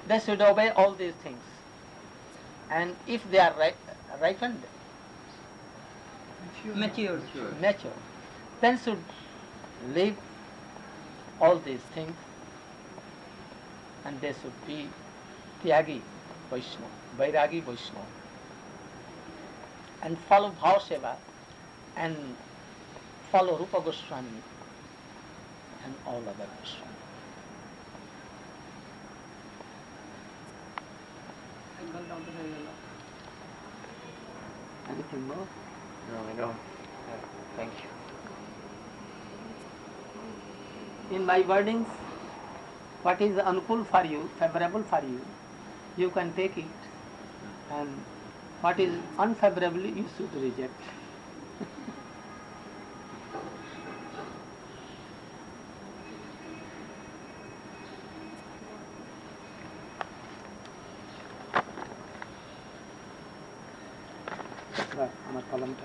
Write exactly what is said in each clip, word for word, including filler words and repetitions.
they should obey all these things. And if they are ri ripened, Mature. mature, then should leave all these things and they should be Tyagi Vaishnava, Vairagi Vaishnava, and follow Bhava Seva and follow Rupa Goswami and all other Goswami. Anything more? No, I don't. Uh, thank you. In my wordings, what is anukul for you, favorable for you, you can take it, and what is unfavorable, you should reject. আমার কলমটা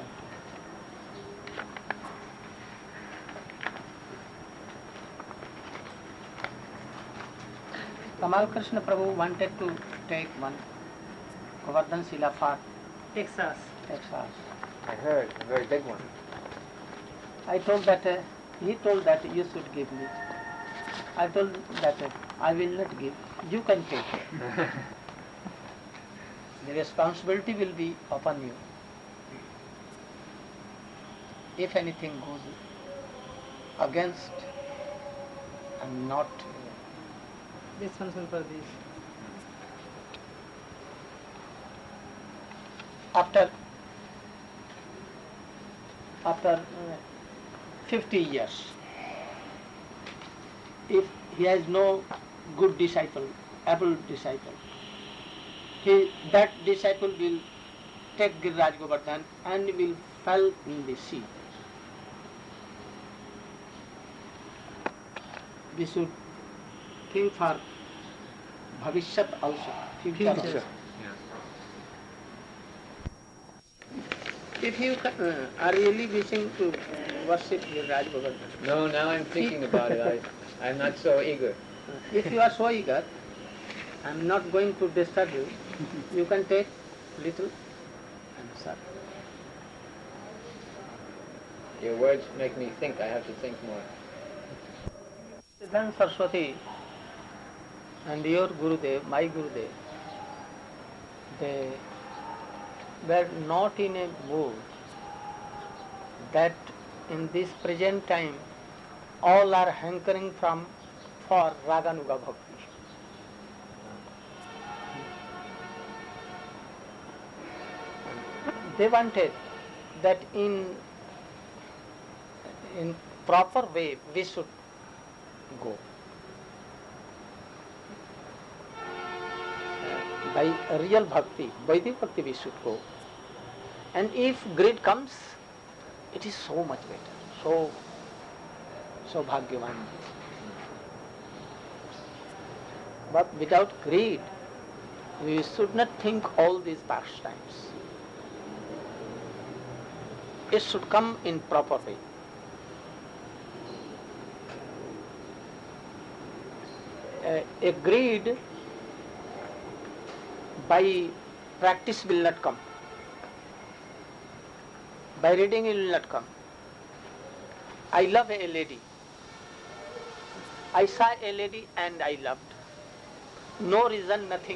Kamal Krishna Prabhu wanted to take one Govardhan Sila for Texas. Texas. I heard, a very big one. I told that, uh, he told that you should give me. I told that uh, I will not give, you can take it. The responsibility will be upon you. If anything goes against and not Responsible for this. after after uh, fifty years, if he has no good disciple, able disciple, he, that disciple will take Giriraj Govardhan and will fall in the sea. We should think for Bhavishyat also, future. Future. If you uh, are really wishing to worship Giriraj Govardhan, No, now I'm thinking about it. I, I'm not so eager. if you are so eager, I am not going to disturb you. You can take little and serve. Your words make me think I have to think more. Then Saraswati and your Gurudev, my Gurudev, they were not in a mood that in this present time all are hankering from for Raganuga Bhakti. They wanted that in in proper way we should go. By real bhakti, Vaidhi bhakti we should go. And if greed comes, it is so much better, so, so bhagyavan. But without greed, we should not think all these pastimes. It should come in proper way. Uh, a greed by practice will not come. By reading it will not come. I love a lady. I saw a lady and I loved. No reason, nothing.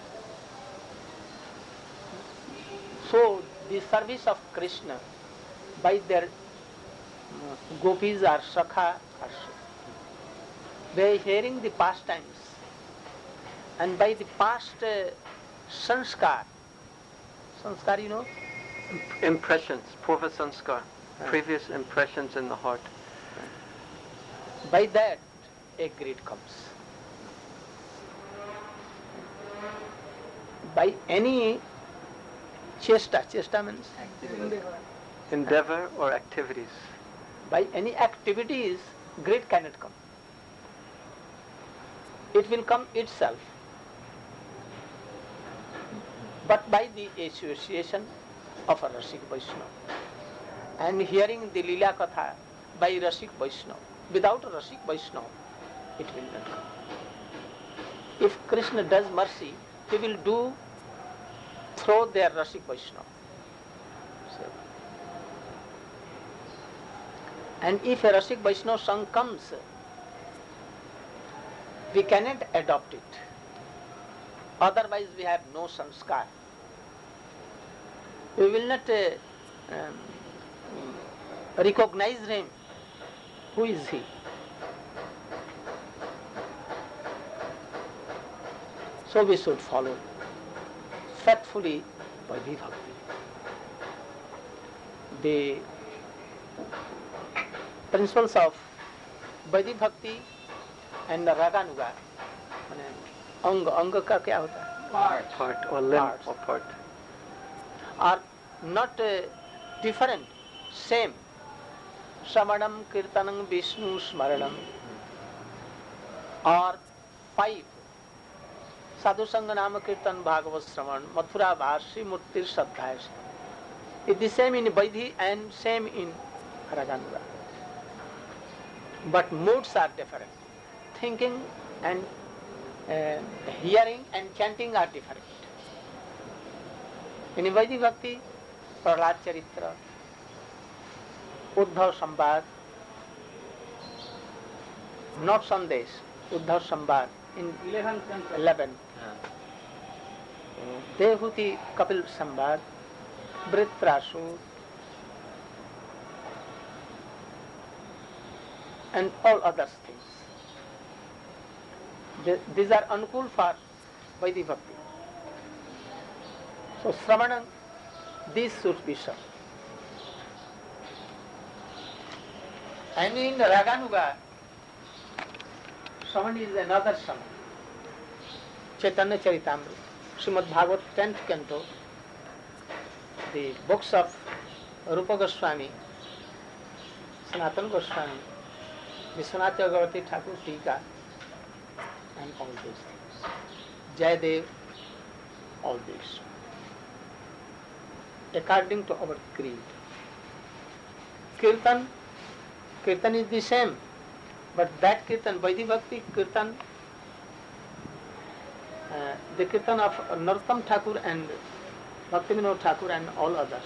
So the service of Krishna by their uh, gopis or sakha or so, by hearing the pastimes and by the past uh, sanskar, sanskar you know? Impressions, purva sanskar, previous impressions in the heart. By that a greed comes. By any chesta, chesta means Endeavor or activities. by any activities greed cannot come. It will come itself. But by the association of a Rasik Vaishnava and hearing the Leela Katha by Rasik Vaishnava. Without a Rasik Vaishnava, it will not come. if Krishna does mercy, he will do through their Rasik Vaishnava. So, and if a Rasik Vaishnava song comes, we cannot adopt it. Otherwise we have no sanskar. We will not uh, um, recognize him. Who is he? So we should follow faithfully Vaidhi Bhakti. The principles of Vaidhi Bhakti and Raganuga, अंग अंग का क्या होता है? Part. Part or limb Parts. or part. Are not uh, different, same. Shravanam, Kirtanam, Vishnu, Smaranam. Or five. Sadhu Sangha Nama Kirtan Bhagavad Shravan, Mathura Bhashi Murtir Sadhyayas. It's the same in Vaidhi and same in Raganuga. But moods are different. Thinking and uh, hearing and chanting are different. In Vaidhi Bhakti, Prahlad Charitra, Uddhav Sambad, not Sandesh, Uddhav Sambad in eleven. eleven. Dehuti Kapil Sambad, Vritrasu, and all other things. Th- These are uncool for Vaidhi Bhakti. So Sravanam, this should be sung. And in Raganuga, Shravan is another song. Chaitanya Charitamrita, Srimad Bhagavad, tenth canto, the books of Rupa Goswami, Sanatana Goswami, Vishwanath Chakravarti Thakur Tika, and all these things. Jayadev, all these. According to our creed. Kirtan, Kirtan is the same, but that Kirtan, Vaidhi Bhakti Kirtan, uh, the Kirtan of Narottam Thakur and Bhaktivinoda Thakur and all others.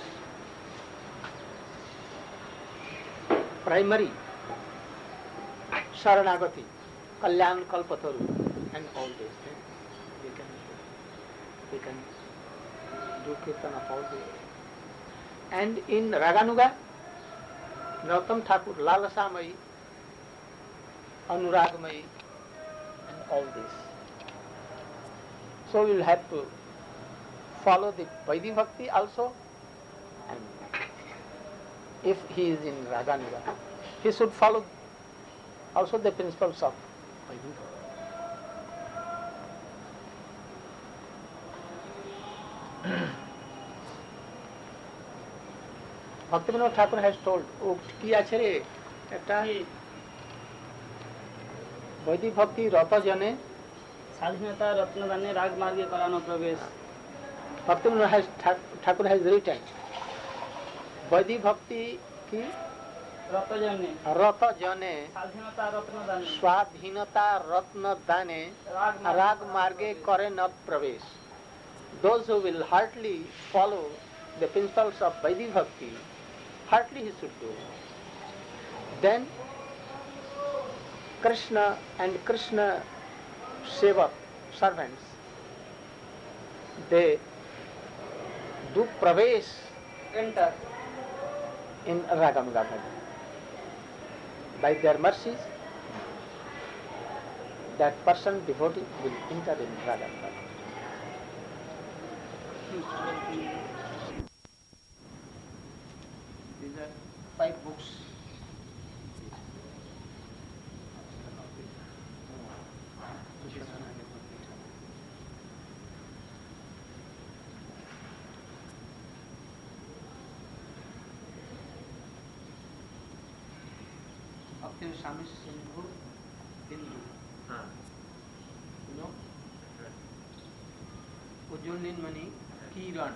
Primary, Sharanagati, Kalyan Kalpataru, and all these things. We can, we can do Kirtan of all these. And in Raganuga, Narottam Thakur, Lalasamai, Anuragmai, and all this. So we will have to follow the Vaidhi Bhakti also, and if he is in Raganuga, he should follow also the principles of Vaidhi Bhakti. Bhaktivinoda Thakur has told, ও কি আছে রে একটা বৈদি ভক্তি রত জনে স্বাধীনতা রত্নদানে রাগ মার্গে করানো প্রবেশ। Bhaktivinoda has Thakur has written, বৈদি ভক্তি কি রতজনে রত জনে স্বাধীনতা রত্নদানে স্বাধীনতা রত্ন দানে রাগ রাগ মার্গে করে ন প্রবেশ. Those who will heartily follow the principles of Vaidhi Bhakti, heartily he should do. Then Krishna and Krishna Sevak servants, they do pravesh enter in Raganuga Bhajan. By their mercies, that person devotee will enter in Raganuga Bhajan. These are five books. Bhakti Swami Sindhu Hindu. You know? Ujjwalin Mani Kiran.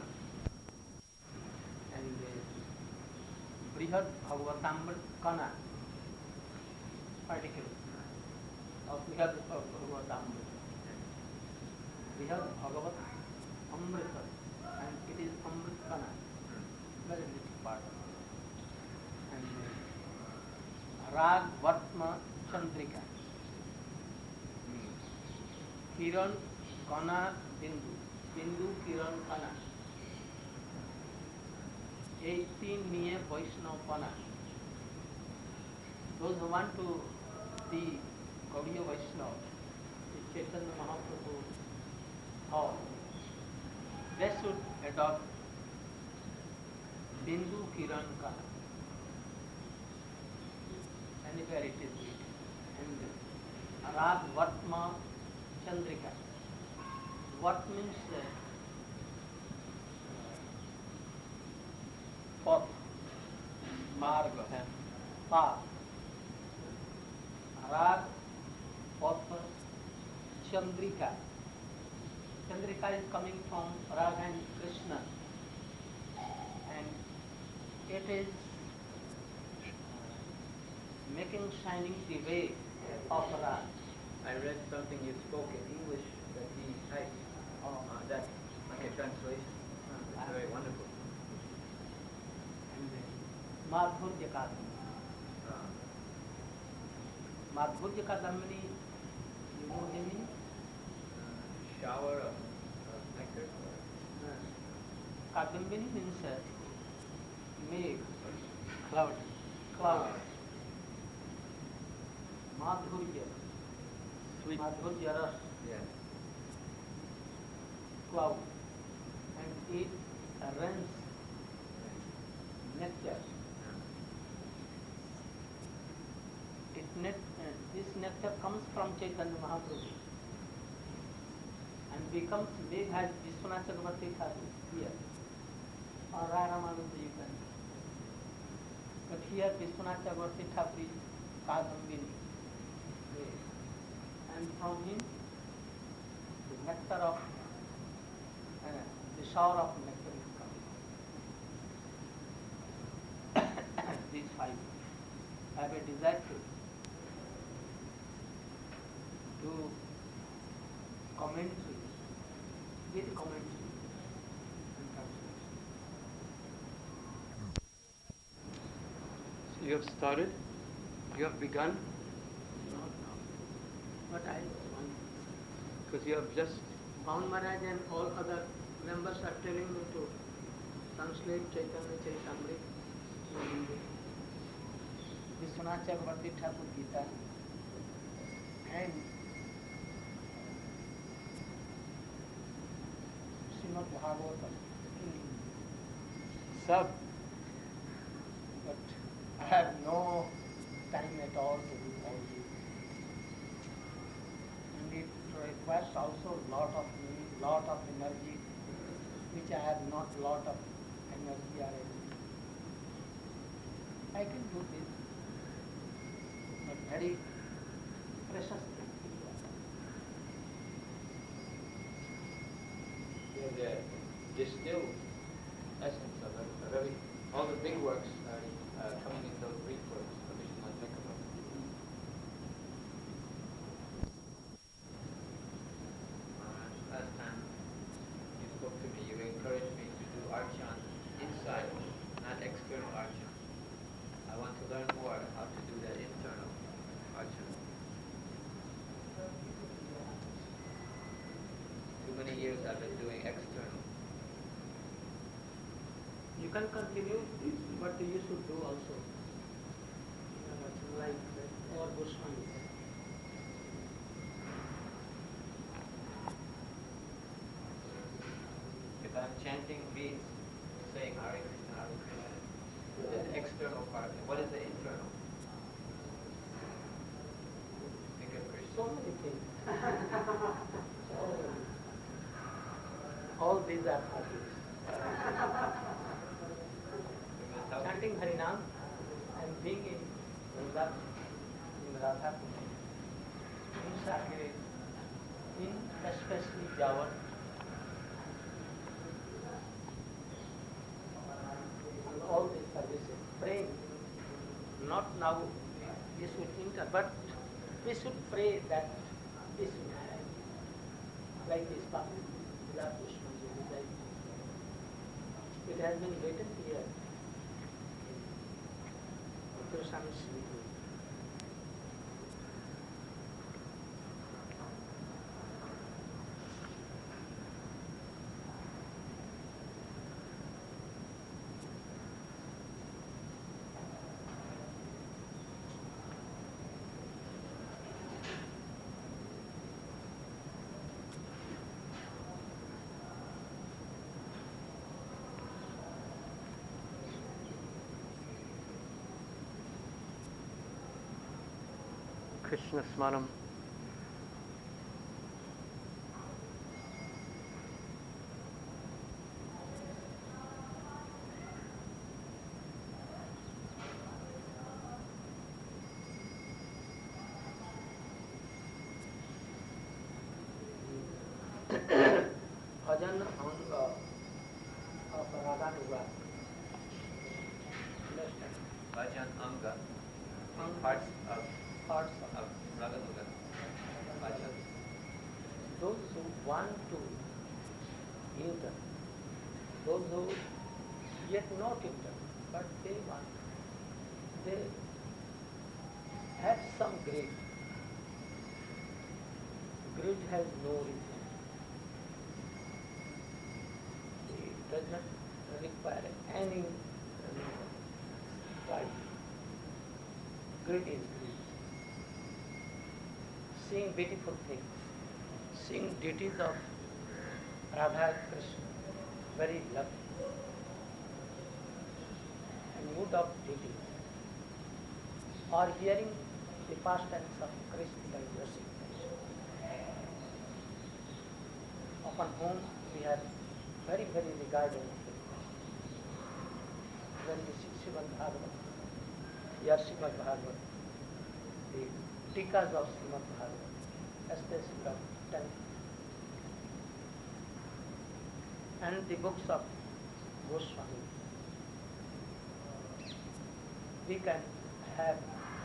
And uh, Brihad Bhagavatamrita Kana. Particle of Brihad Bhagavatamrita. We have Bhagavat Amrita, and it is Amritana, very little part. And Rag Vatma Chandrika, Kiran Kana Bindu, Bindu Kiran Kana, eighteen Niye Vaishnavapana. Those who want to be Gaudiya Vaishnava, the Chaitanya Mahaprabhu, how they should adopt Bindu Kiran Kana. Anywhere it is written. And Rag Vatma Chandrika. What means uh, path, marga, path. Rag, path, Chandrika. Chandrika is coming from Raga and Krishna, and it is making shining the way of Raga. I read something you spoke in English that he typed. Oh. Uh, that's like a translation. It's very wonderful. And Madhurya Kadam. Uh, Madhurya Kadamini, you know the meaning? uh, shower of, of nectar. Kadambini means uh, meg, cloud, cloud. Madhurya, Sweet. Madhurya ras, Yeah. cloud, and it runs nectar. It net, uh, this nectar comes from Chaitanya Mahaprabhu and becomes big as Vishwanath Chakravarti Thakur here, or Ramananda you can. But here Vishwanath Chakravarti Thakur is Kadambini. And from him, the nectar of, uh, the shower of nectar is coming. These five have a desire to, to commentary, with commentary and translation. So you have started? You have begun? Not now. But I want, Because you have just... Bhavan Maharaj and all other members are telling me to translate Chaitanya Charitamrita in Hindi. Vishwanath Chakravarti Thakur Gita and Srimad Bhagavatam in Hindi. Sub. But I have no time at all to do all this. And it requires also lot of me, lot of energy, which I have not lot of energy or anything. I can do this, but very precious thing. Yeah, the distilled essence of it. Very, all the big works are uh, coming in those brief works of Vishwanath Chakravarti. Uh, last time you spoke to me, you encouraged me to do archan inside, not external archan. I want to learn more how to do that internal archan. Too many years I've been doing external. You can continue, but you should do also. Yeah, like that, or Goswami. If I'm chanting means saying Hare Krishna, Hare Krishna, the external part. What is the internal? Think of Krishna. So many things. So many. All these are hobbies. Chanting Harinam and being in Vrindavan, in Radha Kundi, in Saket, in especially Jawan, and all these services. Praying, not now this will enter, but we should pray that this will happen. like this path, without Krishna, like it has been written here in Krishna's Smriti. Krishna Smaram. Bhajan Anga of Raganuga. Bhajan Anga, the Anga. parts of, Parts of of Raganuga. Bhajan. those who want to enter, those who yet not enter, but they want, they have some greed. Greed has no reason. It does not require any reason. Right? Greed is greed. Seeing beautiful things, seeing deities of Radha Krishna, very lovely, and mood of deities, or hearing the pastimes of Krishna by worship Krishna, upon whom we have very, very regard and affection. When we see Srimad Bhagavatam, here Srimad Bhagavatam, the tikas of Srimad Bhagavatam, especially of ten, and the books of Goswami, we can have,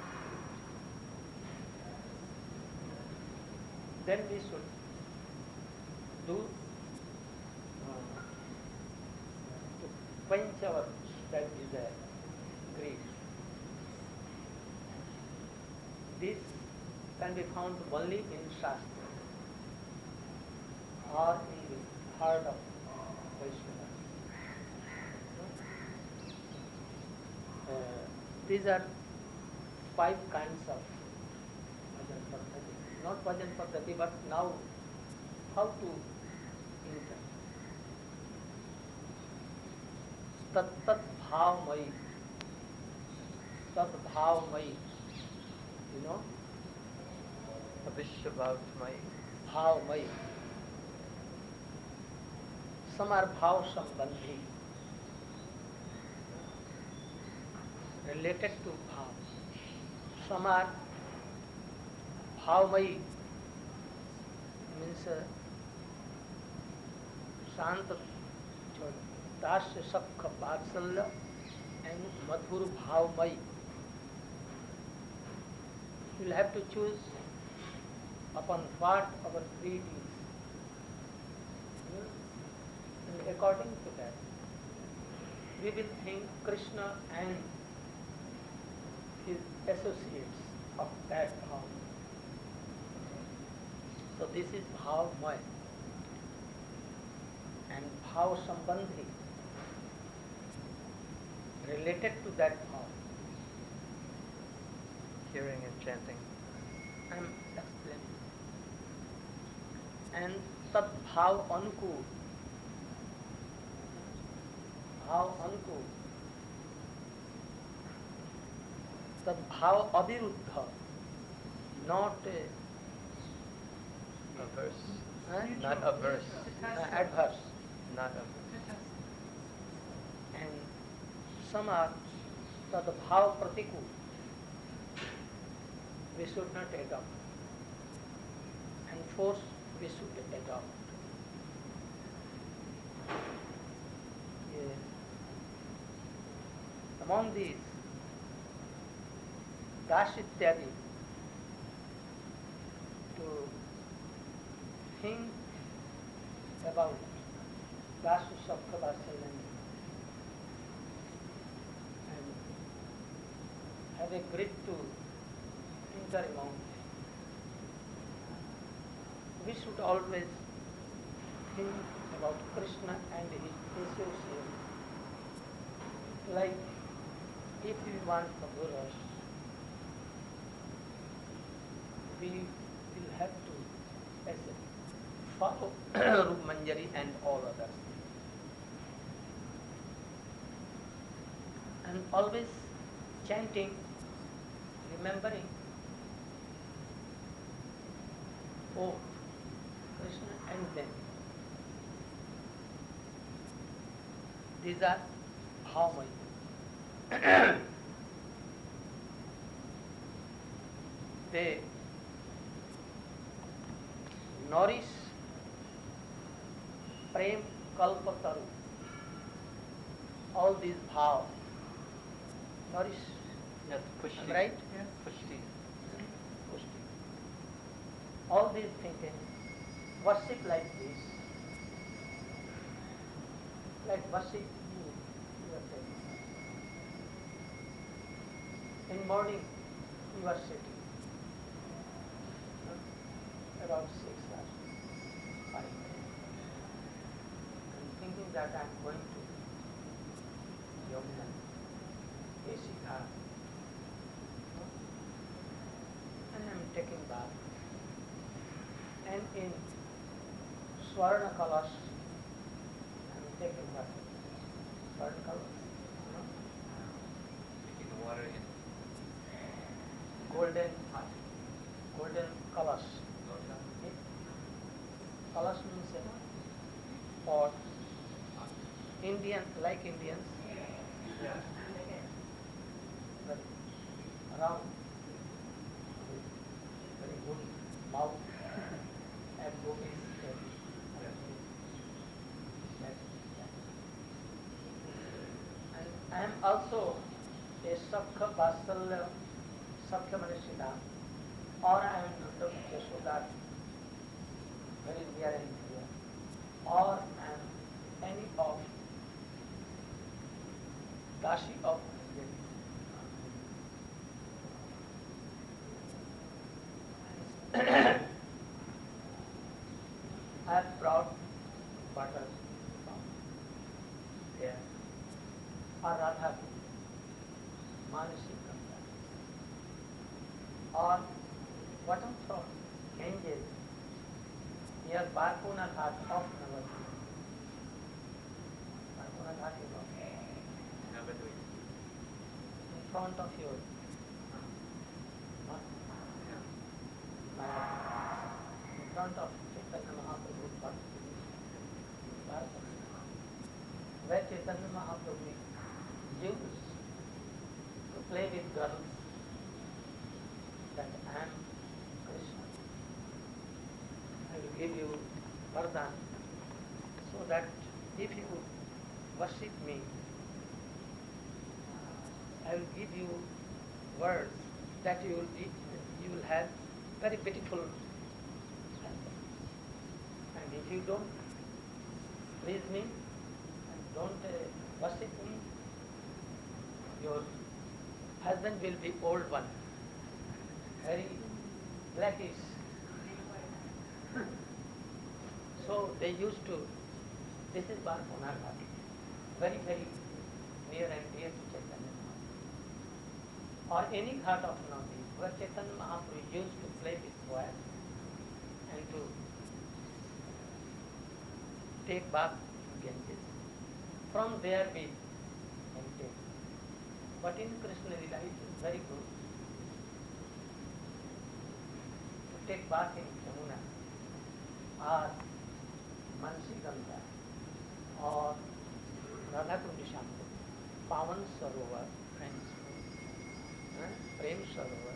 then we should do uh, to quench our that desire, greed. This can be found only in Shastra or in the heart of Vaishnava. Uh, these are five kinds of bhajan paddhati. Not bhajan paddhati, but now how to enter. Tat tat bhavmayi. Tat bhavmayi. You know? Avishwabhavmayi. Bhavmayi. Some are bhav sambandhi, related to bhav. Some are bhavmayi, means uh, shant dasya sakha vatsalya and madhur bhavmayi. You will have to choose upon what our creed is. And according to that, we will think Krishna and his associates of that bhav. So this is bhavmaya and bhav sambandhi, related to that bhav. Hearing and chanting. I am explaining. And tat bhav anukool. Bhav anukool. Tat bhav aviruddha. Not a Averse. huh? Not averse. uh, adverse. Not averse. And some are tat bhav pratikul. We should not adopt. And force we should adopt. Yeah. Among these, Das ityadi, to think about Rasu Sakha Vatsalya and have agreed to enter among them. We should always think about Krishna and his associates. Like if we want Madhuras, we will have to as a follow Rup Manjari and all others. And always chanting, remembering, oh Krishna and them. These are how much they nourish prem kalpataru. All these bhav nourish. Yes, pushti. Am I right? Yes. Pushti. Pushti. All these things, worship like this, like worship you, you are saying. In morning you are sitting around six or five and thinking that I am going to Yamuna, Esika, and I am taking bath. And in Swarna Kalash, I am taking bath. Swarna Kalash, you know, Taking the water in. golden, golden Kalash. Kalash means a pot. Indian, like Indians, very round, very good mouth, and gopis. And I am also a Sakha Vatsalya, Sakha Manishita, or I am Nanda Yashoda, very near and dear, or I am any of Dashi of I have brought butter from there, or Radha Manasi Ganga, or bottom from Ganges near Barpuna Ghat of Navadvip. Barpuna Ghat is not Navadvip. in front of your what? In front of Chaitanya Mahaprabhu, what? Barpuna. Where Chaitanya Mahaprabhu used to play with girls, that I am Krishna. I will give you vardhan, so that if you worship me, I will give you words that you will be, you will have very beautiful husband. And if you don't please me and don't uh, worship me, your husband will be old one, very blackish. So they used to, this is Barpuna Ghat, very, very near and dear to Chaitanya Mahaprabhu. Or any ghat of Navadvip, where Chaitanya Mahaprabhu used to play with boys and to take bath in Ganges. From there we can take. But in Krishna Lila it is very good to take bath in Yamuna or Mansi Ganga or Radhakundi Shampoo, Pavan Sarovar, friends, eh? Prem Sarovar,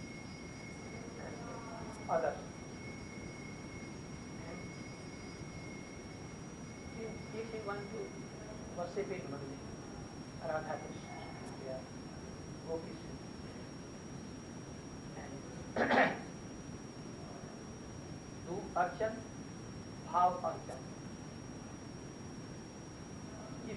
and others. And if, if you want to worship in Mandir, Radha Krishna, yeah, Gopi and do archan, bhav archan,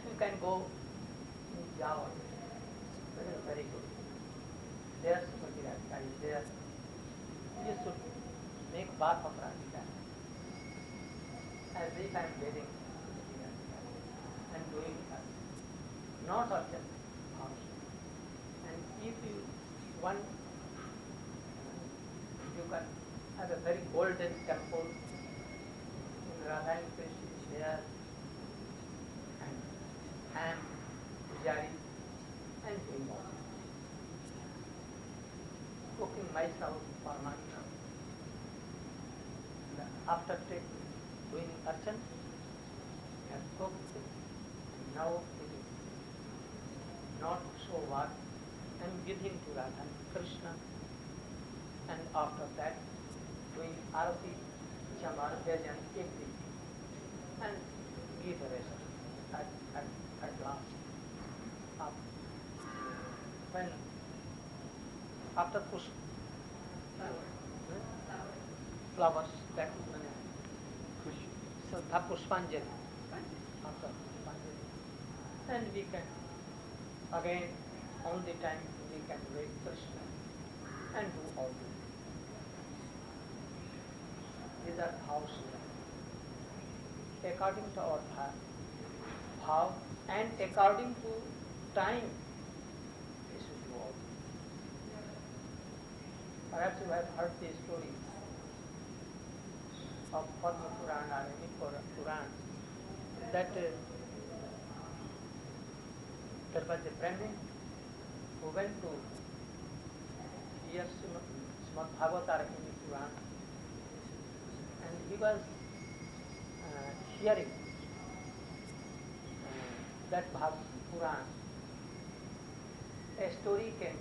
if you can go in Java, that is very good. There Srimati Radhika is there. You should make bath of Radhika. As if I am bathing Srimati Radhika and doing that. Not urgent also. And if you want, you can have a very golden temple in Radha and Krishna is there, and ham, pujari, and doing all. Cooking myself for myself. And after taking, doing archan, I have cooked it. And now it is not so what, I am giving to Radha and Krishna, and after that doing arati, chamar, bhajan, everything, and give a rest at, at, at last. Up. When after push, uh, flowers, that is the name. So the Pushpanjali, after Pushpanjali, and we can again on the time we can wake Krishna and do all this. These are house according to our bhav and according to time we should do all this. Perhaps you have heard the story of Padma Purana or any Puran that uh, there was a Brahmin who went to hear Srimad Bhagavatam in the Puran, and he was uh, hearing uh, that Bhag Puran. A story came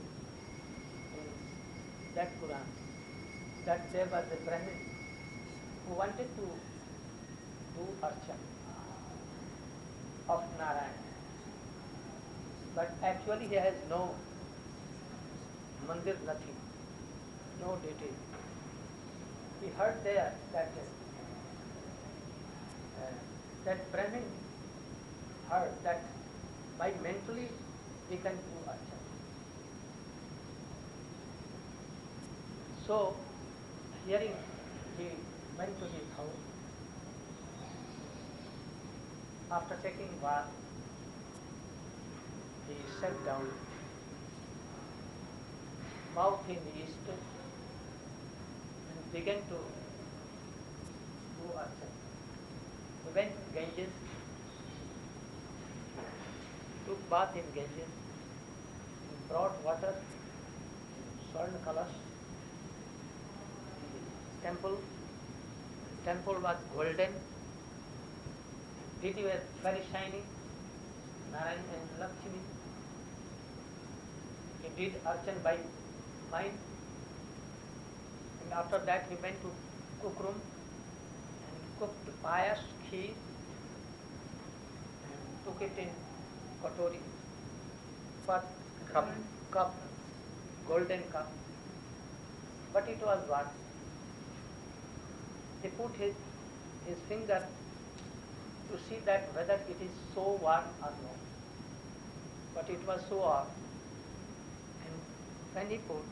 in that Puran that there was a Brahmin who wanted to do archa of Narayan. But actually he has no mandir, nothing, no deity. He heard there that uh, that Brahmin heard that by mentally we can do archa. So hearing, he went to his house. After taking bath, he sat down, mouth in the east, and began to do archa. He went to Ganges, took bath in Ganges, and brought water, Swarna Kalash, temple. Temple was golden, deity were very shining, Narayan and Lakshmi. He did archan by mind, and after that he went to cook room and cooked payas, kheer, and took it in katori, pot, cup, cup, golden cup. But it was what? He put his, his finger to see that whether it is so warm or not. But it was so warm. And when he put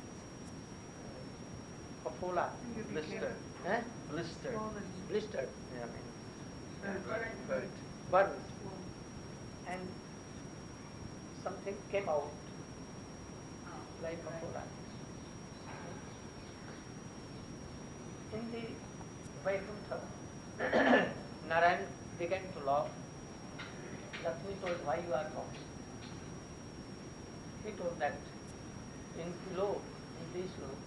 Kapola, Blister. eh? Blister. blistered, Yeah, I mean, burnt, burned, and something came out like Kapola. In the Vaikuntha, Narayan began to laugh. Lakshmi told, why you are laughing? He told that in below, in this low,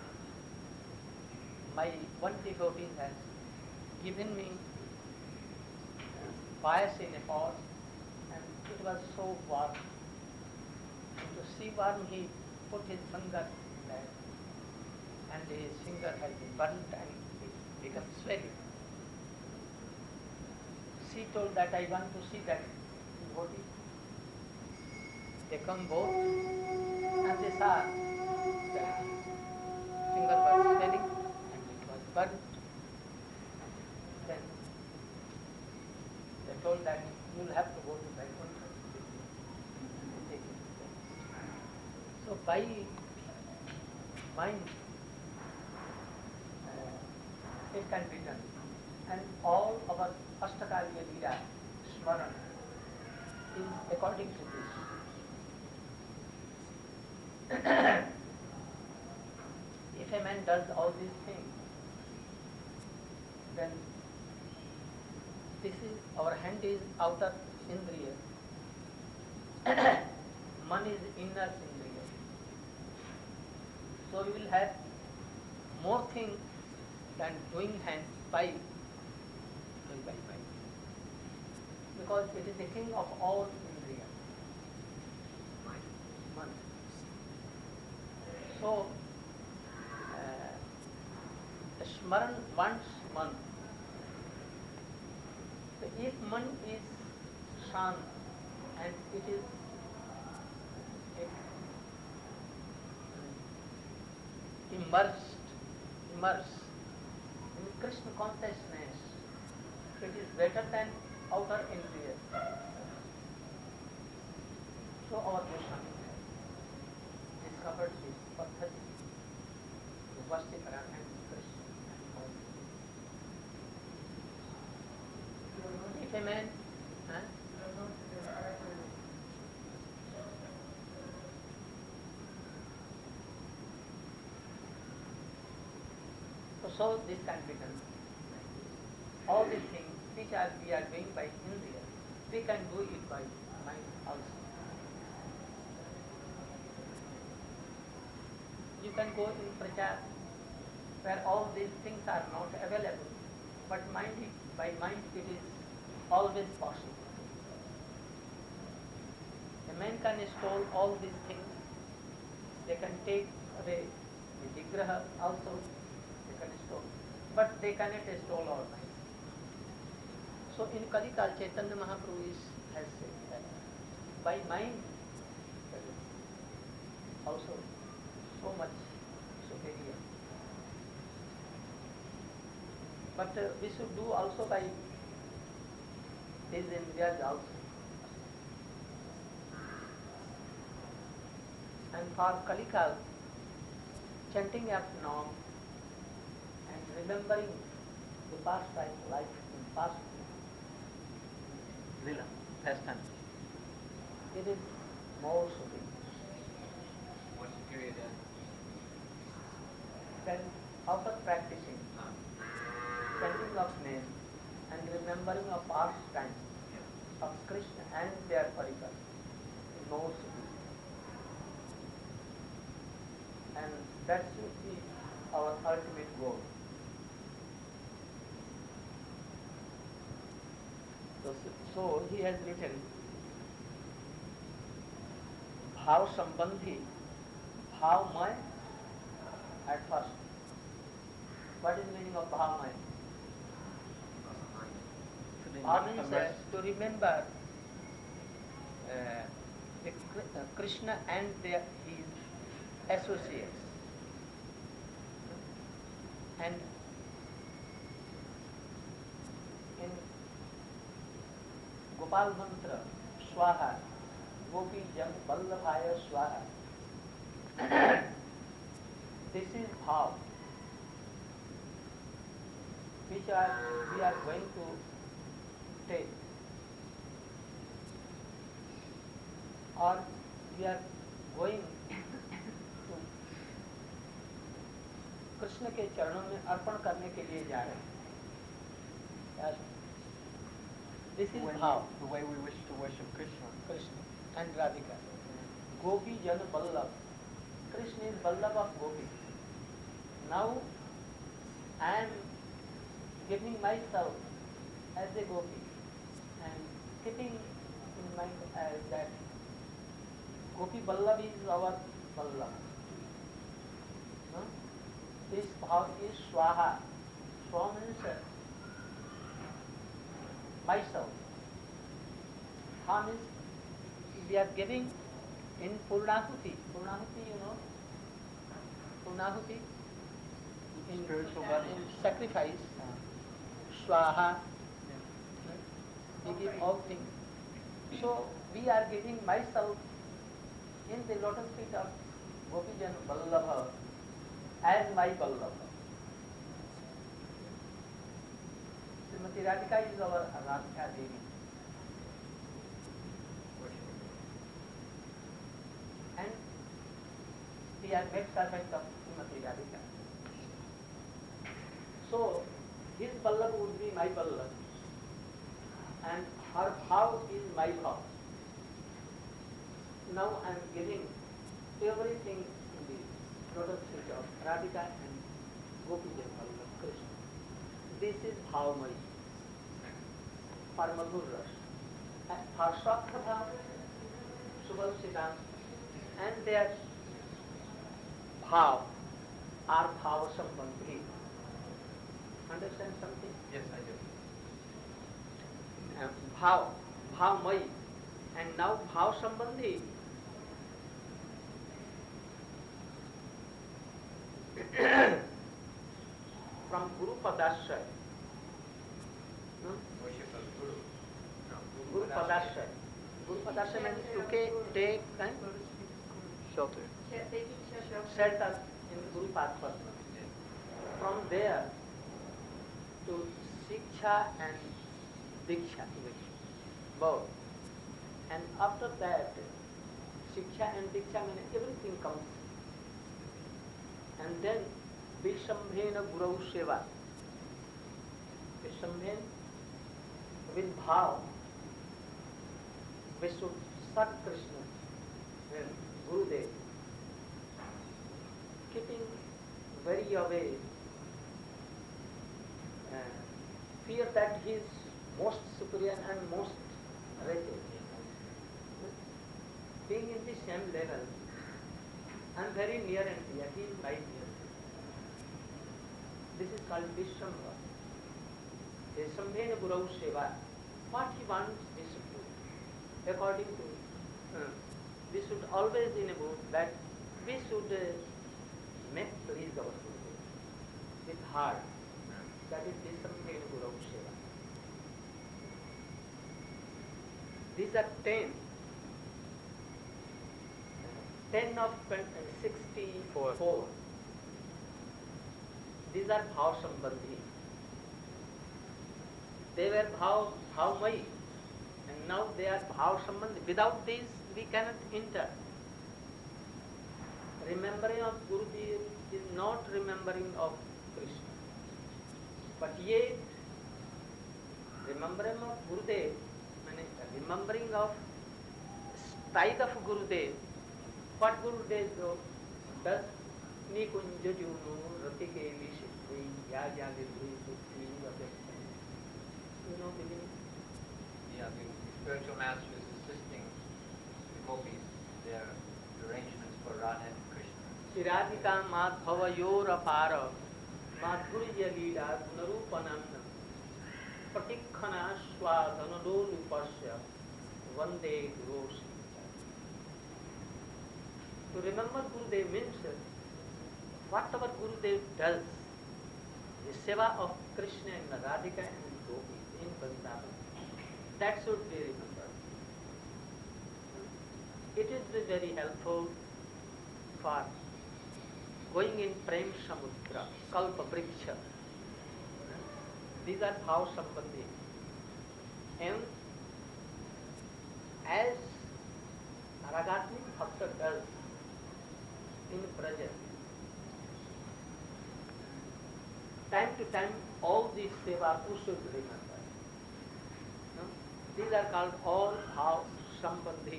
my one devotee has given me payas in a pot, and it was so warm. And to see warm, he put his finger there, and his finger has been burnt and it becomes swelling. She told that I want to see that devotee. They come both, and they saw that finger was swelling and it was burnt. Then they told that you will have to go to bed. by mind, uh, it can be done. And all our Ashtakaliya Leela, Smaran, is according to this. If a man does all these things, then this is, our hand is outer indriya, man is inner indriya. So we will have more things than doing hand by, by, by. Because it is the king of all indriya, man. So, uh, Smaran wants man. So if man is shant and it is immersed, immersed in Krishna consciousness, it is better than outer indriya. So our Goswami discovered this pathati to worship and Krishna. If a man, huh? So this can be done. All these things which are we are doing by indriya, we can do it by mind also. You can go in prachar where all these things are not available, but mind it, by mind it is always possible. A man can stole all these things. They can take away the vigraha also. They can stole, but they cannot stole our mind. So in Kalikal, Chaitanya Mahaprabhu is, has said that by mind that is also so much superior. But uh, we should do also by these indriyas also. And for Kalikal, chanting of Nam and remembering the past life, life in past Lila, pastime. it is more superior. What's the period then? Then after practicing chanting of name and remembering of past times of Krishna and their parikar is more superior. And that should be our ultimate goal. So, so he has written Bhav Sambandhi, Bhavmay at first. What is the meaning of Bhavmay? Bhav means uh, to remember uh, the Kr- uh, Krishna and their, his associates. And in Gopal Mantra, Swaha, Gopi Jan Vallabhaya Swaha. This is Bhav, which are, we are going to take. Or we are going to Krishna के चरणों में अर्पण करने के लिए जा रहे हैं. This is Bhav. The way we wish to worship Krishna. Krishna and Radhika. Gopi Jan Vallabh. Krishna is Vallabh of Gopi. Now I am giving myself as a Gopi and keeping in mind as that Gopi Vallabh is our Vallabh. No? This Bhav is Swaha. Swa means uh, myself. Ha means we are giving in Purnahuti. Purnahuti, you know? Purnahuti? In Spiritual body. in sacrifice. Swaha. We give all things. So we are giving myself in the lotus feet of Gopijan Vallabha as my Vallabha. Srimati Radhika is our Radhika Devi. And we are maid servant of Srimati Radhika. So, his Vallabh would be my Vallabh. And her bhav is my bhav. Now I am giving everything in the product suite of Radhika and Gopijan Vallabh Krishna. This is bhavmai for Madhur Ras. And for Shakta Bhav, Subal Siddhant, and their bhav are bhav sambandhi. Understand something? Yes, I do. Uh, bhav, bhavmai, and now bhav sambandhi. From Guru Padashray. No? Worship of Guru. No. Guru Padashray. Guru Padashray means to take, take and Shelter. shelter in Guru Padma. From there to Siksha and Diksha, both. And after that, Siksha and Diksha means everything comes. And then Vishambhena Guru Seva. Vishambhen with bhav. We should serve Krishna and Gurudev, keeping very away uh, fear that he is most superior and most rated. Being in the same level, I am very near and dear, he is my dear. This is called Vishambha. Vishambhena Guru Seva. What he wants, we should do. According to, uh, we should always enable that we should uh, make please our Guru with heart. That is Vishambhena Guru Seva. These are ten. Ten of sixty-four. Four. These are bhav sambandhi. They were bhav, bhavmai, and now they are bhav sambandhi. Without these, we cannot enter. Remembering of Gurudev is not remembering of Krishna. But yet, remembering of Gurudev, meaning remembering of style of Gurudev, what Gurudev does, Nikunja Juno, Ratike Vishitri, Yaja Vidhi, Sukhi, you know the meaning? Yeah, the spiritual masters assisting the gopis, their arrangements for Radha and Krishna. Siradhika Madhava Yora Para, Madhurya Lila, Gunarupanam, Patikhana Swadhanadolu Pasya, Vande Guru. To remember Gurudev means whatever Gurudev does, the seva of Krishna and Radhika and Gopis in Vrindavan, that should be remembered. It is very helpful for going in Prem Samudra, Kalpa Vriksha. These are bhav sambandhi. And as Ragatmik Bhakta does in present, time to time all these seva we should remember. No? These are called all bhav sambandhi.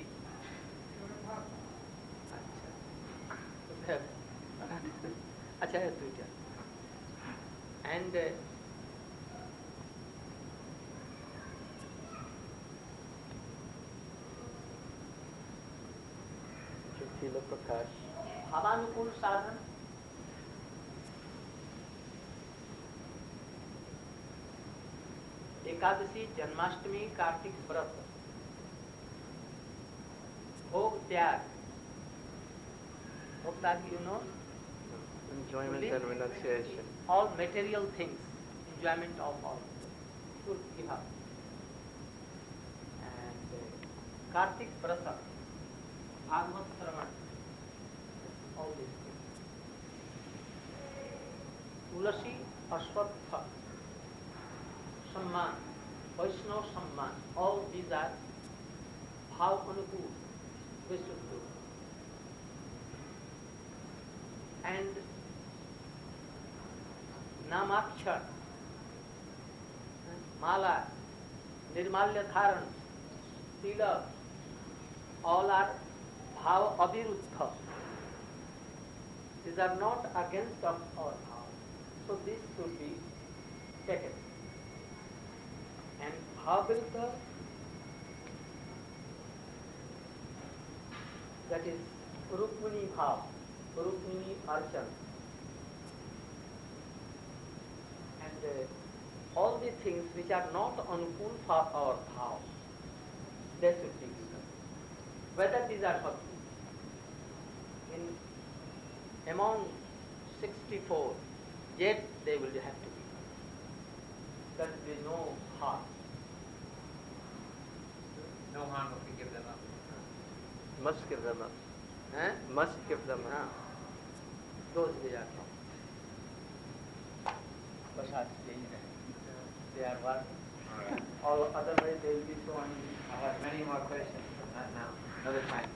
अच्छा है दूसरा. And uh, Srila Prakash. भावानुकूल साधन, एकादशी, जन्माष्टमी, कार्तिक व्रत, भोग त्याग, भोग त्याग, you know, Enjoyment and renunciation. all material things, enjoyment of all, should give up. And uh, Kartik Vrata, Bhagavad Shravan, all these things. Tulasi, Ashwatha, Samman, Vaishnava Samman, all these are bhav anukul, we should do. And Namakshar, Mala, Nirmalya Dharan, Tilak, all are bhav aviruddha. These are not against of our bhav. So this should be taken. And bhav viruddha, that is Rukmini bhav, Rukmini archan. And uh, all the things which are not anukul for our bhav, they should be given. Whether these are bhakti. In among sixty-four, yet they will have to be. There will be no harm. No harm if we give them up. Must give them up. Eh? Must give them Ah. up. Those they are not. Prasad, they are what? All right. All otherwise they will be so angry. I have many more questions, but not now. Another time.